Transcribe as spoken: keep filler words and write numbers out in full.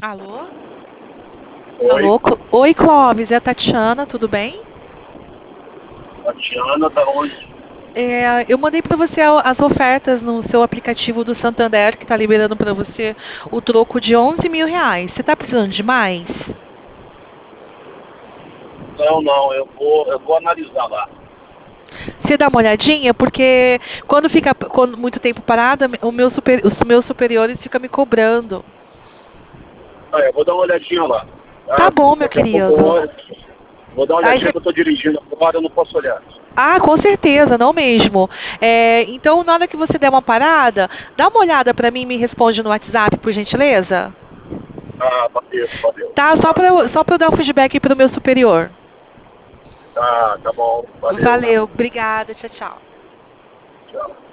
Alô? Oi, Alô? Cl- Oi, Clóvis, é a Tatiana, tudo bem? Tatiana, da onde? É, eu mandei para você a- as ofertas no seu aplicativo do Santander, que está liberando para você o troco de onze mil reais. Você está precisando de mais? Não, não, eu vou, eu vou analisar lá. Você dá uma olhadinha, porque quando fica quando muito tempo parada, o meu super- os meus superiores ficam me cobrando. Ah, eu vou dar uma olhadinha lá. Tá Ah, bom, meu daqui a pouco eu querido. vou, vou dar uma Aí olhadinha você que eu estou dirigindo agora, eu não posso olhar. Ah, com certeza, não mesmo. É, então, na hora que você der uma parada, dá uma olhada para mim e me responde no WhatsApp, por gentileza. Ah, valeu, valeu. Tá? Só Tá, para eu, só para eu dar um feedback para o meu superior. tá, tá bom, valeu. Valeu, obrigada, tchau, tchau. Tchau.